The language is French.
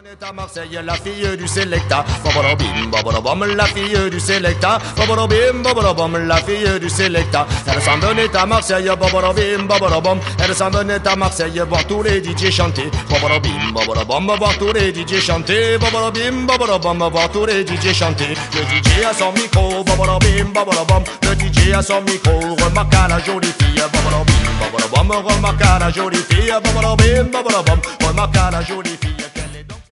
est à Marseille, la fille du Selecta. Bobolobim, bobolobom, la fille du Selecta. Bobolobim, bobolobom, la fille du Selecta. Elle s'en venait à Marseille, bobolobim, bobolobom. Elle s'en venait à Marseille, voir tous les DJ chanter. Bobolobim, bobolobom, voir tous les DJ chanter. Bobolobim, bobolobom, voir tous les DJ chanter. Le DJ a son micro, bobolobim, bobolobom. Le DJ a son micro, remarque à la jolie fille. Bobolobim, bobolobom, remarque à la jolie fille. Bobolobim, bobolobom, remarque à la jolie fille.